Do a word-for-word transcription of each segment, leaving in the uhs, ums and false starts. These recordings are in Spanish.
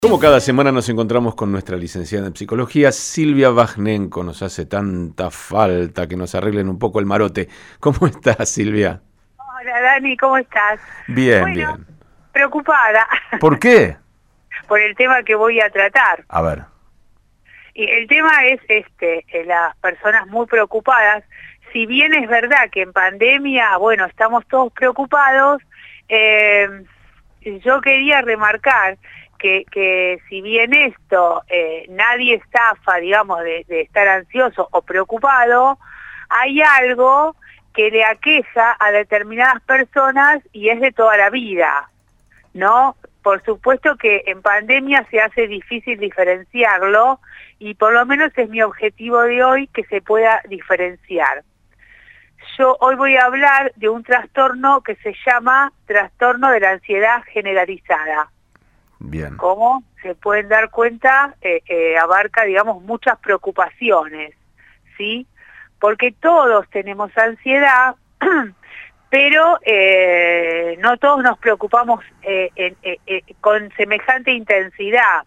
Como cada semana nos encontramos con nuestra licenciada en psicología, Silvia Vajnenko. Nos hace tanta falta que nos arreglen un poco el marote. ¿Cómo estás, Silvia? Hola, Dani, ¿cómo estás? Bien, Bueno, bien. preocupada ¿Por qué? por el tema que voy a tratar. A ver. Y el tema es este, eh, las personas muy preocupadas. Si bien es verdad que en pandemia, bueno, estamos todos preocupados, eh, yo quería remarcar que, que si bien esto, eh, nadie estafa, digamos, de, de estar ansioso o preocupado, hay algo que le aqueja a determinadas personas y es de toda la vida, ¿no? Por supuesto que en pandemia se hace difícil diferenciarlo y por lo menos es mi objetivo de hoy que se pueda diferenciar. Yo hoy voy a hablar de un trastorno que se llama trastorno de la ansiedad generalizada. Bien. Como se pueden dar cuenta, eh, eh, abarca, digamos, muchas preocupaciones, ¿sí? Porque todos tenemos ansiedad, pero eh, no todos nos preocupamos eh, en, eh, eh, con semejante intensidad.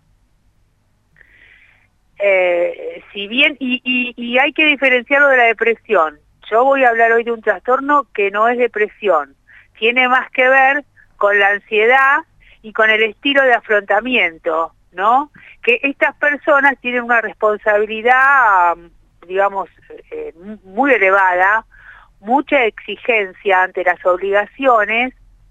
Eh, si bien, y, y, y hay que diferenciarlo de la depresión. Yo voy a hablar hoy de un trastorno que no es depresión, tiene más que ver con la ansiedad y con el estilo de afrontamiento, ¿no? Que estas personas tienen una responsabilidad, digamos, eh, muy elevada, mucha exigencia ante las obligaciones,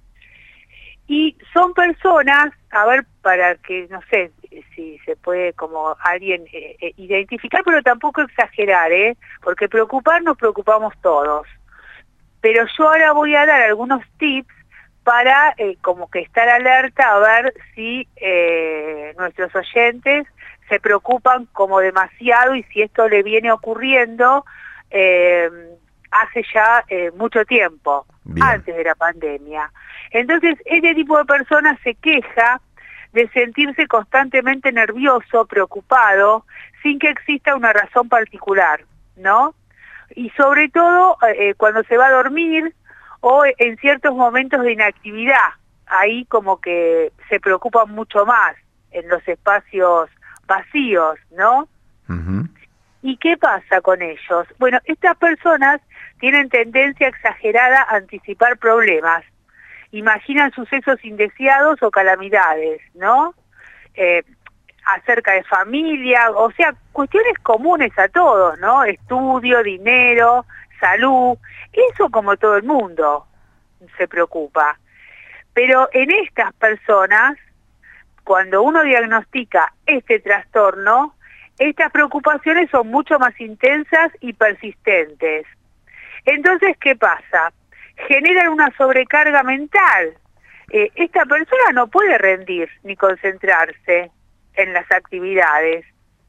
y son personas, a ver, para que, no sé, si se puede como alguien eh, eh, identificar, pero tampoco exagerar, ¿eh? Porque preocupar nos preocupamos todos. Pero yo ahora voy a dar algunos tips para eh, como que estar alerta a ver si eh, nuestros oyentes se preocupan como demasiado y si esto le viene ocurriendo eh, hace ya eh, mucho tiempo, Bien. antes de la pandemia. Entonces, este tipo de personas se queja de sentirse constantemente nervioso, preocupado, sin que exista una razón particular, ¿no? Y sobre todo eh, cuando se va a dormir o en ciertos momentos de inactividad, ahí como que se preocupan mucho más en los espacios vacíos, ¿no? Uh-huh. ¿Y qué pasa con ellos? Bueno, estas personas tienen tendencia exagerada a anticipar problemas, imaginan sucesos indeseados o calamidades, ¿no? Eh, acerca de familia, o sea, cuestiones comunes a todos, ¿no? Estudio, dinero, salud, eso como todo el mundo se preocupa. Pero en estas personas, cuando uno diagnostica este trastorno, estas preocupaciones son mucho más intensas y persistentes. Entonces, ¿qué pasa? Generan una sobrecarga mental. Eh, esta persona no puede rendir ni concentrarse en las actividades.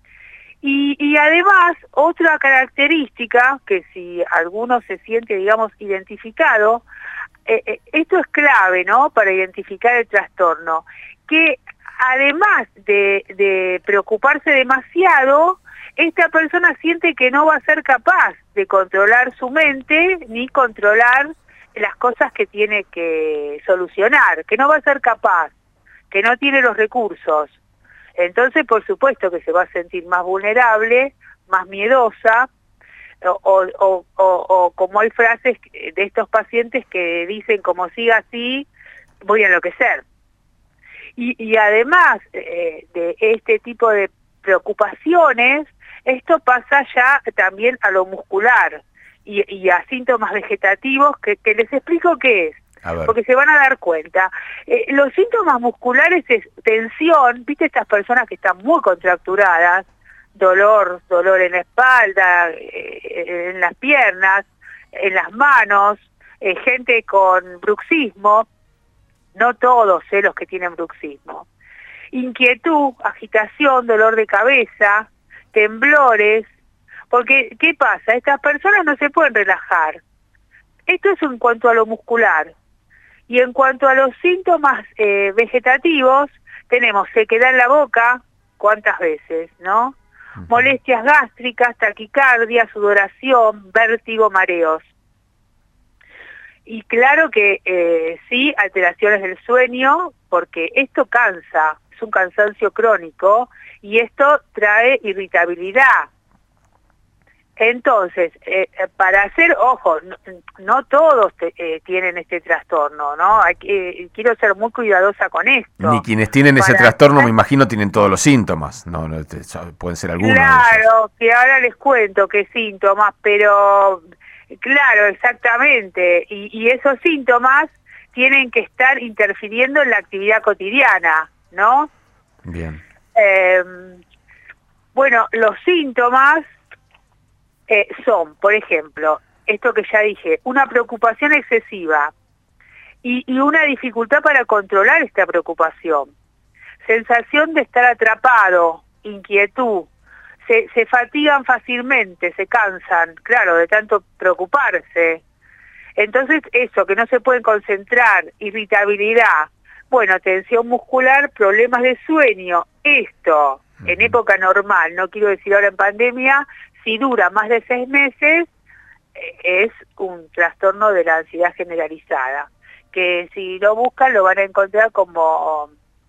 Y, y además, otra característica, que si alguno se siente, digamos, identificado, eh, eh, esto es clave, ¿no?, para identificar el trastorno, que además de, de preocuparse demasiado, esta persona siente que no va a ser capaz de controlar su mente ni controlar las cosas que tiene que solucionar, que no va a ser capaz, que no tiene los recursos. Entonces, por supuesto que se va a sentir más vulnerable, más miedosa, o, o, o, o, o como hay frases de estos pacientes que dicen, como siga así, voy a enloquecer. Y, y además eh, de este tipo de preocupaciones, esto pasa ya también a lo muscular y, y a síntomas vegetativos que, que les explico qué es. Porque se van a dar cuenta. Eh, los síntomas musculares es tensión, ¿viste? Estas personas que están muy contracturadas, dolor, dolor en la espalda, eh, en las piernas, en las manos, eh, gente con bruxismo, no todos eh, los que tienen bruxismo. Inquietud, agitación, dolor de cabeza, temblores, porque ¿qué pasa? Estas personas no se pueden relajar. Esto es en cuanto a lo muscular. Y en cuanto a los síntomas eh, vegetativos, tenemos sequedad en la boca, ¿cuántas veces, no? Uh-huh. Molestias gástricas, taquicardia, sudoración, vértigo, mareos. Y claro que eh, sí, alteraciones del sueño, porque esto cansa. es un cansancio crónico y esto trae irritabilidad. Entonces, eh, para hacer, ojo, no, no todos te, eh, tienen este trastorno, ¿no? Hay, eh, quiero ser muy cuidadosa con esto. Ni quienes tienen ese para trastorno, me imagino, tienen todos los síntomas. No, no te, pueden ser algunos. Claro, que ahora les cuento qué síntomas, pero claro, exactamente. Y, y esos síntomas tienen que estar interfiriendo en la actividad cotidiana, ¿no? Bien. Eh, bueno, los síntomas eh, son, por ejemplo, esto que ya dije, una preocupación excesiva y, y una dificultad para controlar esta preocupación. Sensación de estar atrapado, inquietud, se, se fatigan fácilmente, se cansan, claro, de tanto preocuparse. Entonces eso, que no se pueden concentrar, irritabilidad, bueno, tensión muscular, problemas de sueño, esto uh-huh. en época normal, no quiero decir ahora en pandemia, si dura más de seis meses, es un trastorno de la ansiedad generalizada, que si lo buscan lo van a encontrar como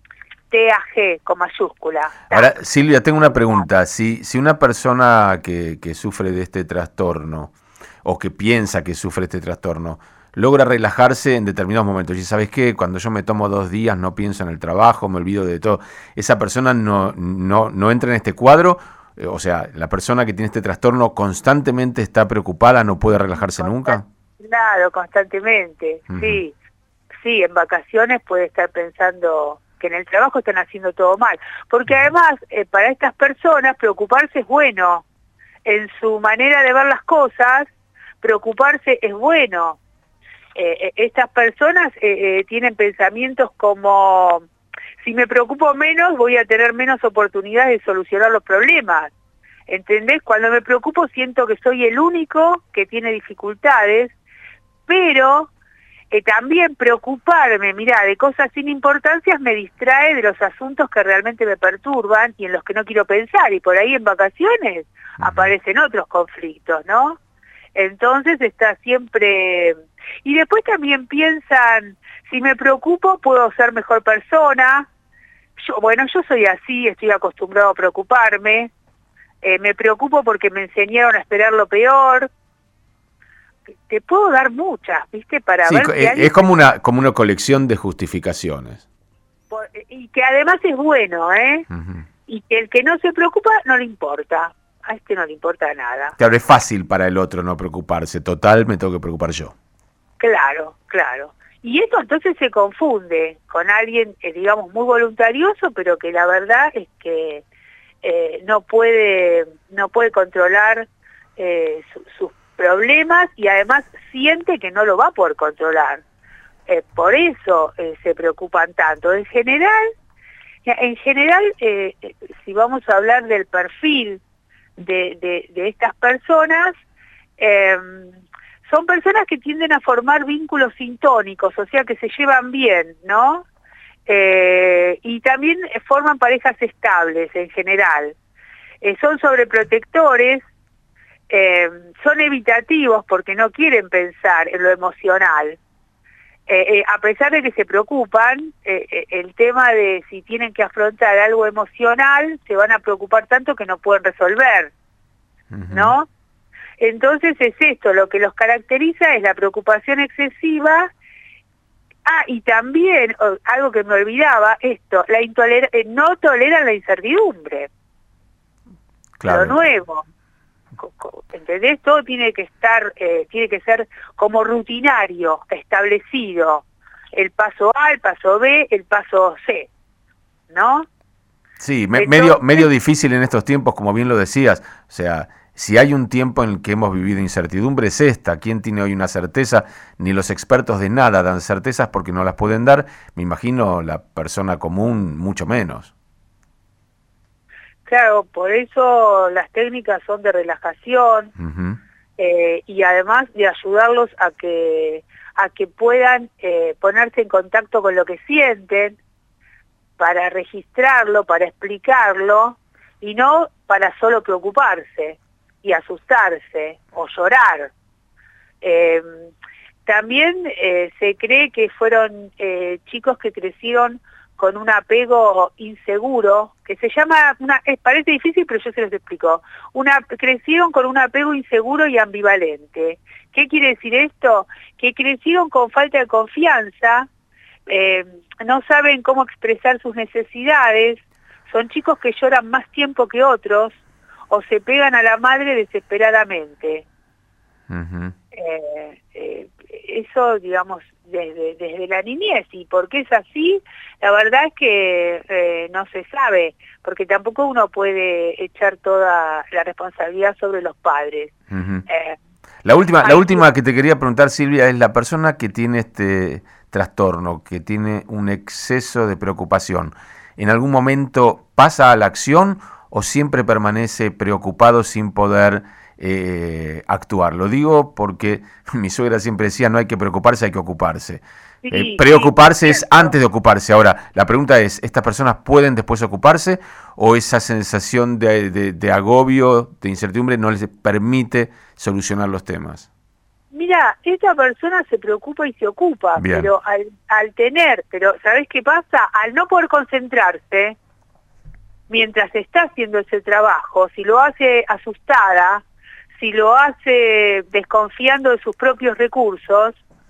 T A G con mayúscula. Ahora, Silvia, tengo una pregunta. Si, si una persona que, que sufre de este trastorno, o que piensa que sufre este trastorno, logra relajarse en determinados momentos, y ¿sabes qué? Cuando yo me tomo dos días no pienso en el trabajo, me olvido de todo, ¿esa persona no, no, no entra en este cuadro? O sea, la persona que tiene este trastorno constantemente está preocupada, no puede relajarse Constant- nunca. Claro, constantemente, uh-huh. sí. Sí, en vacaciones puede estar pensando que en el trabajo están haciendo todo mal. Porque además, eh, para estas personas, preocuparse es bueno. En su manera de ver las cosas, preocuparse es bueno. Eh, estas personas eh, eh, tienen pensamientos como, si me preocupo menos, voy a tener menos oportunidades de solucionar los problemas. ¿Entendés? Cuando me preocupo siento que soy el único que tiene dificultades, pero eh, también preocuparme, mirá, de cosas sin importancias me distrae de los asuntos que realmente me perturban y en los que no quiero pensar, y por ahí en vacaciones uh-huh. aparecen otros conflictos, ¿no? Entonces está siempre... Y después también piensan, si me preocupo puedo ser mejor persona. Yo, bueno, yo soy así, estoy acostumbrado a preocuparme. Eh, me preocupo porque me enseñaron a esperar lo peor. Te puedo dar muchas, ¿viste? Para sí, ver si es, alguien... es como una, como una colección de justificaciones. Por, y que además es bueno, ¿eh? Uh-huh. Y que el que no se preocupa no le importa. A este no le importa nada. Claro, es fácil para el otro no preocuparse. Total, me tengo que preocupar yo. Claro, claro. Y esto entonces se confunde con alguien, eh, digamos, muy voluntarioso, pero que la verdad es que eh, no puede no puede controlar eh, su, sus problemas y además siente que no lo va a poder controlar. Eh, por eso eh, se preocupan tanto. En general, en general, eh, si vamos a hablar del perfil de, de, de estas personas, eh, son personas que tienden a formar vínculos sintónicos, o sea que se llevan bien, ¿no? Eh, y también forman parejas estables en general. Eh, son sobreprotectores, eh, son evitativos porque no quieren pensar en lo emocional. Eh, eh, a pesar de que se preocupan, eh, eh, el tema de si tienen que afrontar algo emocional, se van a preocupar tanto que no pueden resolver, uh-huh. ¿no? Entonces es esto, lo que los caracteriza es la preocupación excesiva. Ah, y también, oh, algo que me olvidaba, esto, la intoler- eh, no toleran la incertidumbre, claro. Lo nuevo. ¿Entendés? Todo tiene que estar, eh, tiene que ser como rutinario, establecido. El paso A, el paso B, el paso C, ¿no? Sí, me, Entonces, medio, medio difícil en estos tiempos, como bien lo decías. O sea, si hay un tiempo en el que hemos vivido incertidumbre, es esta. ¿Quién tiene hoy una certeza? Ni los expertos de nada dan certezas porque no las pueden dar. Me imagino la persona común mucho menos. Claro, por eso las técnicas son de relajación uh-huh. eh, y además de ayudarlos a que a que puedan eh, ponerse en contacto con lo que sienten, para registrarlo, para explicarlo y no para solo preocuparse y asustarse o llorar. Eh, también eh, se cree que fueron eh, chicos que crecieron con un apego inseguro, que se llama, una, es, parece difícil, pero yo se los explico. Una, crecieron con un apego inseguro y ambivalente. ¿Qué quiere decir esto? Que crecieron con falta de confianza, eh, no saben cómo expresar sus necesidades, son chicos que lloran más tiempo que otros, o se pegan a la madre desesperadamente. Uh-huh. eh, eh, eso, digamos, desde, desde la niñez. ¿Y por qué es así? La verdad es que eh, no se sabe, porque tampoco uno puede echar toda la responsabilidad sobre los padres. Uh-huh. eh, la última, la última que te quería preguntar, Silvia, es la persona que tiene este trastorno, que tiene un exceso de preocupación. ¿En algún momento pasa a la acción o siempre permanece preocupado sin poder eh, actuar? Lo digo porque mi suegra siempre decía, no hay que preocuparse, hay que ocuparse. Sí, eh, preocuparse sí, es antes de ocuparse. Ahora, la pregunta es, ¿estas personas pueden después ocuparse o esa sensación de, de, de agobio, de incertidumbre, no les permite solucionar los temas? Mira, esta persona se preocupa y se ocupa, Bien. pero al, al tener, pero ¿sabés qué pasa? Al no poder concentrarse, mientras está haciendo ese trabajo, si lo hace asustada, si lo hace desconfiando de sus propios recursos,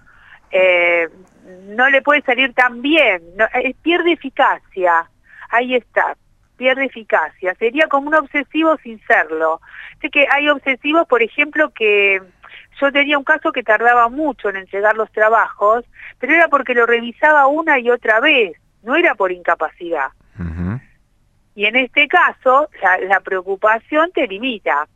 eh, no le puede salir tan bien, no, eh, pierde eficacia, ahí está, pierde eficacia, sería como un obsesivo sin serlo. Sé que hay obsesivos, por ejemplo, que yo tenía un caso que tardaba mucho en entregar los trabajos, pero era porque lo revisaba una y otra vez, no era por incapacidad. Uh-huh. Y en este caso, la, la preocupación te limita.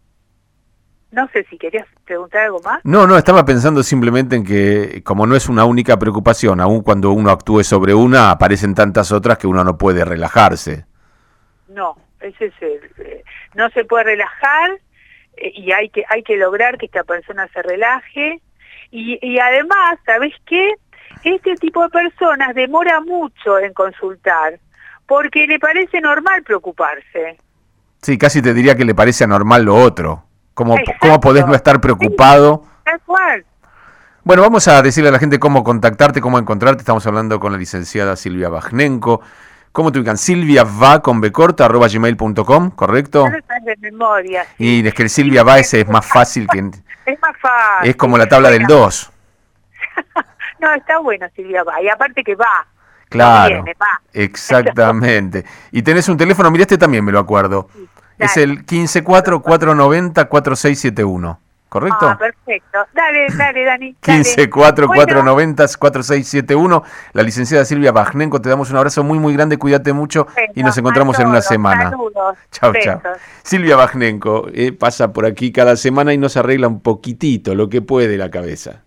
No sé si querías preguntar algo más. No, no, estaba pensando simplemente en que como no es una única preocupación, aun cuando uno actúe sobre una, aparecen tantas otras que uno no puede relajarse. No, ese es el, eh, no se puede relajar eh, y hay que hay que lograr que esta persona se relaje. Y, y además, ¿sabés qué? Este tipo de personas demora mucho en consultar porque le parece normal preocuparse. Sí, casi te diría que le parece anormal lo otro. ¿Cómo, ¿Cómo podés no estar preocupado? Sí, tal cual. Bueno, vamos a decirle a la gente cómo contactarte, cómo encontrarte. Estamos hablando con la licenciada Silvia Vajnenko. ¿Cómo te ubican? Silvia va con b corta arroba gmail punto com, ¿correcto? No estás de memoria. Sí. Y es que el Silvia va ese es más fácil que... Es más fácil. Es como la tabla bueno. del dos. No, está bueno Silvia va. Y aparte que va. Claro, No viene, va. exactamente. Y tenés un teléfono, mira este también me lo acuerdo. Sí, es el quince cuatro cuatro noventa cuatro seis siete uno, ¿correcto? Ah, perfecto. Dale, dale, Dani. quince cuatro cuatro noventa cuatro seis siete uno. La licenciada Silvia Vajnenko, te damos un abrazo muy, muy grande, cuídate mucho bueno, y nos encontramos en una semana. Saludos. Chao, chao. Silvia Vajnenko eh, pasa por aquí cada semana y nos arregla un poquitito lo que puede la cabeza.